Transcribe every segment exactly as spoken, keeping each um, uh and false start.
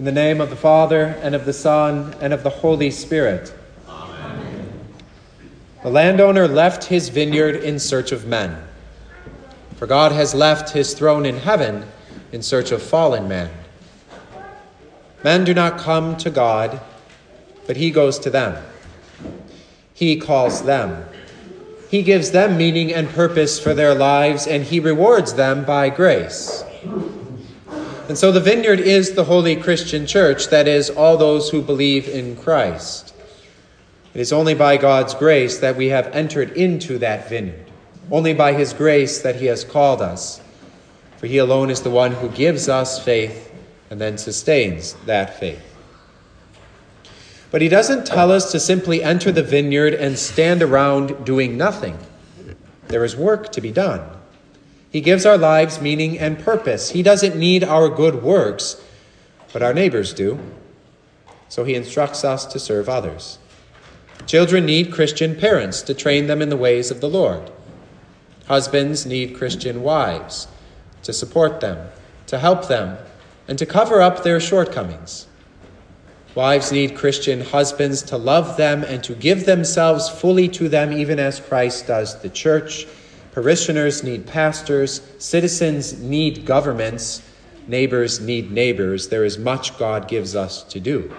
In the name of the Father, and of the Son, and of the Holy Spirit. Amen. The landowner left his vineyard in search of men. For God has left his throne in heaven in search of fallen man. Men do not come to God, but he goes to them. He calls them. He gives them meaning and purpose for their lives, and he rewards them by grace. And so the vineyard is the holy Christian church, that is, all those who believe in Christ. It is only by God's grace that we have entered into that vineyard, only by his grace that he has called us, for he alone is the one who gives us faith and then sustains that faith. But he doesn't tell us to simply enter the vineyard and stand around doing nothing. There is work to be done. He gives our lives meaning and purpose. He doesn't need our good works, but our neighbors do. So he instructs us to serve others. Children need Christian parents to train them in the ways of the Lord. Husbands need Christian wives to support them, to help them, and to cover up their shortcomings. Wives need Christian husbands to love them and to give themselves fully to them, even as Christ does the church. Parishioners need pastors. Citizens need governments. Neighbors need neighbors. There is much God gives us to do.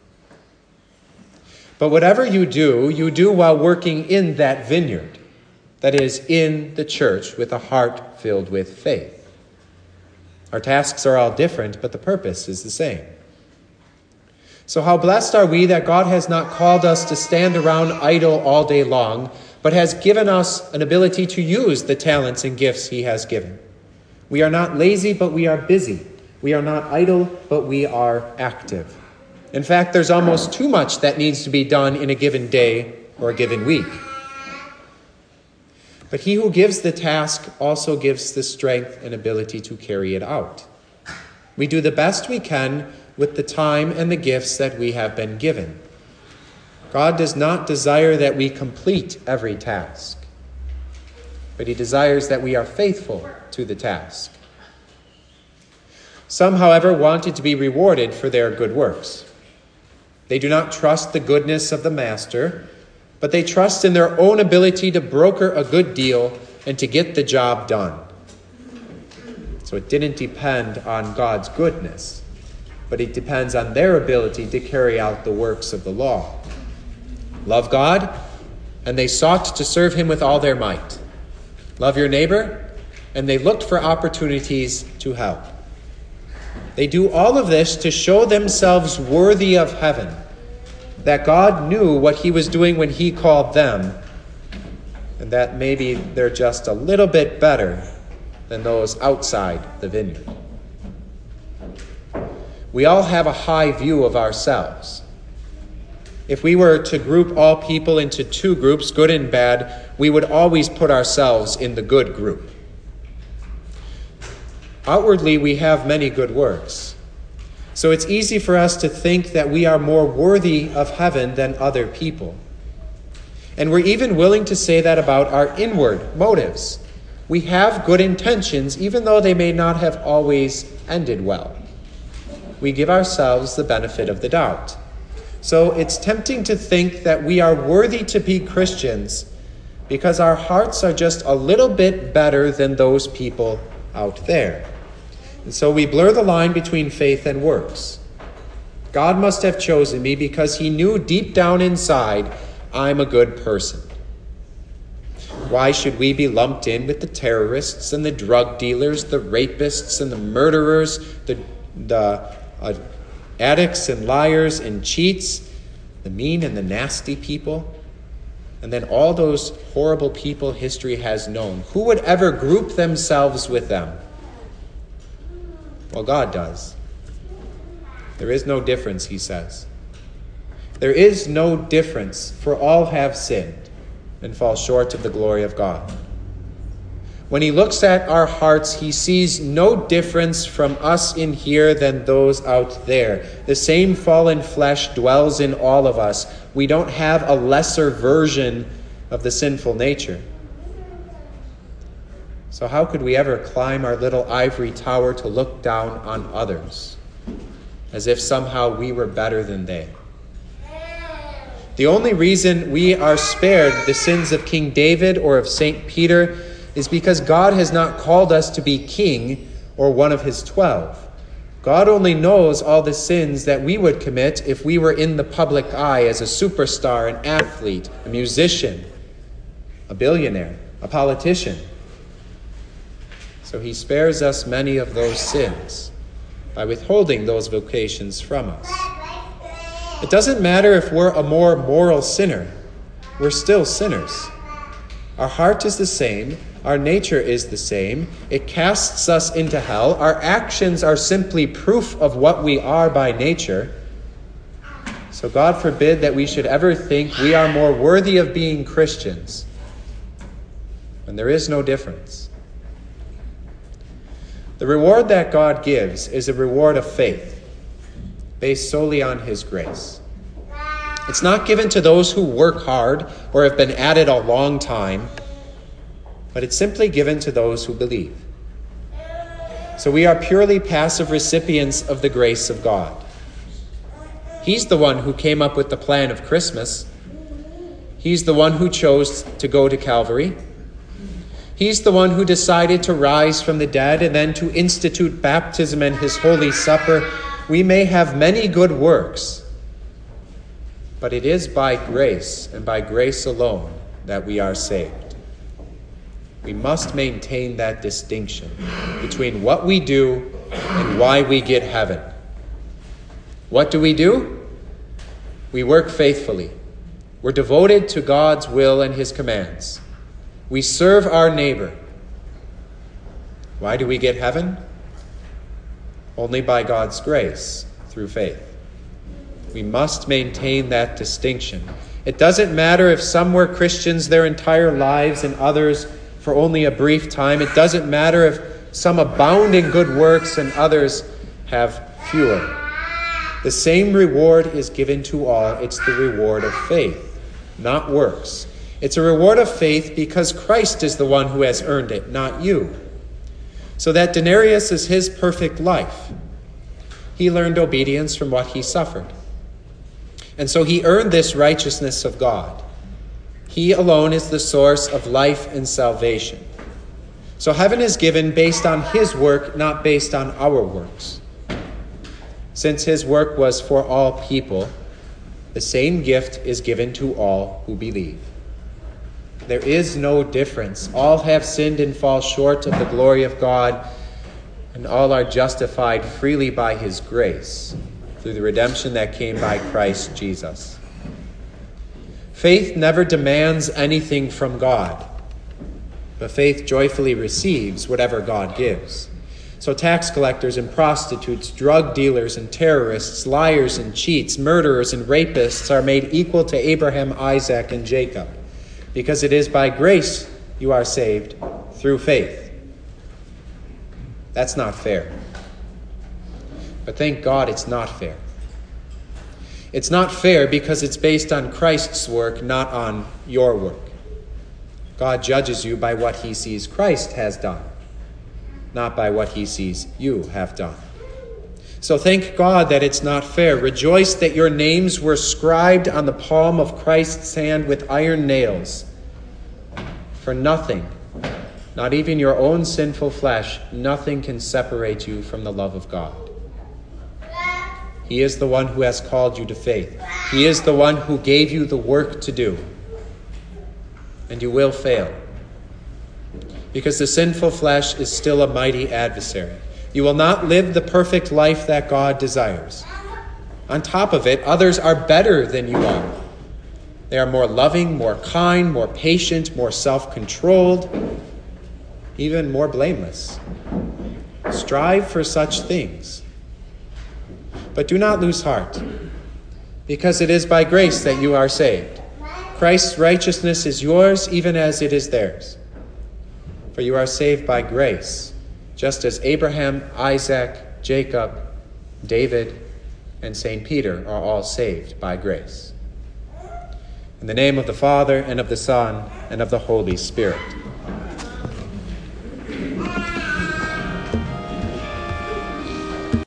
But whatever you do, you do while working in that vineyard, that is, in the church, with a heart filled with faith. Our tasks are all different, but the purpose is the same. So how blessed are we that God has not called us to stand around idle all day long, but has given us an ability to use the talents and gifts he has given. We are not lazy, but we are busy. We are not idle, but we are active. In fact, there's almost too much that needs to be done in a given day or a given week. But he who gives the task also gives the strength and ability to carry it out. We do the best we can with the time and the gifts that we have been given. God does not desire that we complete every task, but he desires that we are faithful to the task. Some, however, wanted to be rewarded for their good works. They do not trust the goodness of the master, but they trust in their own ability to broker a good deal and to get the job done. So it didn't depend on God's goodness, but it depends on their ability to carry out the works of the law. Love God, and they sought to serve him with all their might. Love your neighbor, and they looked for opportunities to help. They do all of this to show themselves worthy of heaven, that God knew what he was doing when he called them, and that maybe they're just a little bit better than those outside the vineyard. We all have a high view of ourselves. If we were to group all people into two groups, good and bad, we would always put ourselves in the good group. Outwardly, we have many good works. So it's easy for us to think that we are more worthy of heaven than other people. And we're even willing to say that about our inward motives. We have good intentions, even though they may not have always ended well. We give ourselves the benefit of the doubt. So it's tempting to think that we are worthy to be Christians because our hearts are just a little bit better than those people out there. And so we blur the line between faith and works. God must have chosen me because he knew deep down inside, I'm a good person. Why should we be lumped in with the terrorists and the drug dealers, the rapists and the murderers, the, the uh, addicts and liars and cheats, the mean and the nasty people, and then all those horrible people history has known? Who would ever group themselves with them? Well, God does. There is no difference, he says. There is no difference, for all have sinned and fall short of the glory of God. When he looks at our hearts, he sees no difference from us in here than those out there. The same fallen flesh dwells in all of us. We don't have a lesser version of the sinful nature. So how could we ever climb our little ivory tower to look down on others? as if somehow we were better than they. The only reason we are spared the sins of King David or of Saint Peter is because God has not called us to be king or one of his twelve. God only knows all the sins that we would commit if we were in the public eye as a superstar, an athlete, a musician, a billionaire, a politician. So he spares us many of those sins by withholding those vocations from us. It doesn't matter if we're a more moral sinner. We're still sinners. Our heart is the same. Our nature is the same. It casts us into hell. Our actions are simply proof of what we are by nature. So God forbid that we should ever think we are more worthy of being Christians when there is no difference. The reward that God gives is a reward of faith, based solely on his grace. It's not given to those who work hard or have been at it a long time, but it's simply given to those who believe. So we are purely passive recipients of the grace of God. He's the one who came up with the plan of Christmas. He's the one who chose to go to Calvary. He's the one who decided to rise from the dead and then to institute baptism and his Holy Supper. We may have many good works, but it is by grace and by grace alone that we are saved. We must maintain that distinction between what we do and why we get heaven. What do we do? We work faithfully. We're devoted to God's will and his commands. We serve our neighbor. Why do we get heaven? Only by God's grace, through faith. We must maintain that distinction. It doesn't matter if some were Christians their entire lives and others for only a brief time. It doesn't matter if some abound in good works and others have fewer. The same reward is given to all. It's the reward of faith, not works. It's a reward of faith because Christ is the one who has earned it, not you. So that denarius is his perfect life. He learned obedience from what he suffered. And so he earned this righteousness of God. He alone is the source of life and salvation. So heaven is given based on his work, not based on our works. Since his work was for all people, the same gift is given to all who believe. There is no difference. All have sinned and fall short of the glory of God, and all are justified freely by his grace through the redemption that came by Christ Jesus. Faith never demands anything from God, but faith joyfully receives whatever God gives. So tax collectors and prostitutes, drug dealers and terrorists, liars and cheats, murderers and rapists are made equal to Abraham, Isaac, and Jacob, because it is by grace you are saved through faith. That's not fair. But thank God it's not fair. It's not fair because it's based on Christ's work, not on your work. God judges you by what he sees Christ has done, not by what he sees you have done. So thank God that it's not fair. Rejoice that your names were scribed on the palm of Christ's hand with iron nails. For nothing, not even your own sinful flesh, nothing can separate you from the love of God. He is the one who has called you to faith. He is the one who gave you the work to do. And you will fail, because the sinful flesh is still a mighty adversary. You will not live the perfect life that God desires. On top of it, others are better than you are. They are more loving, more kind, more patient, more self-controlled, even more blameless. Strive for such things. But do not lose heart, because it is by grace that you are saved. Christ's righteousness is yours even as it is theirs. For you are saved by grace, just as Abraham, Isaac, Jacob, David, and Saint Peter are all saved by grace. In the name of the Father, and of the Son, and of the Holy Spirit.